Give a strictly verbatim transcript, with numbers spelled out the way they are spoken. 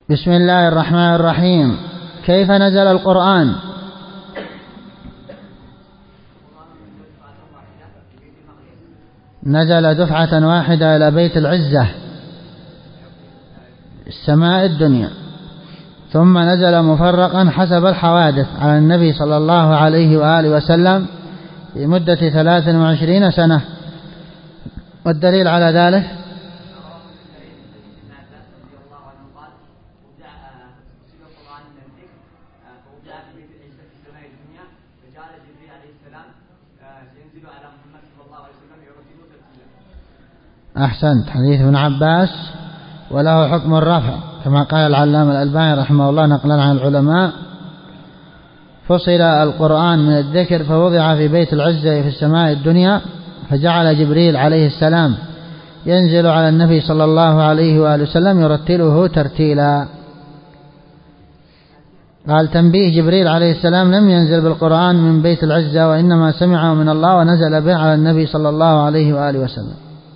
بسم الله الرحمن الرحيم. كيف نزل القرآن؟ نزل دفعة واحدة إلى بيت العزة السماء الدنيا، ثم نزل مفرقا حسب الحوادث على النبي صلى الله عليه وآله وسلم في مدة ثلاث وعشرين سنة. والدليل على ذلك أحسنت، حديث ابن عباس وله حكم الرفع كما قال العلامة الألباني رحمه الله نقلا عن العلماء: فصل القرآن من الذكر فوضع في بيت العزة في السماء الدنيا، فجعل جبريل عليه السلام ينزل على النبي صلى الله عليه وآله وسلم يرتله ترتيلا. قال: تنبيه: جبريل عليه السلام لم ينزل بالقرآن من بيت العزة، وإنما سمعه من الله ونزل به على النبي صلى الله عليه وآله وسلم.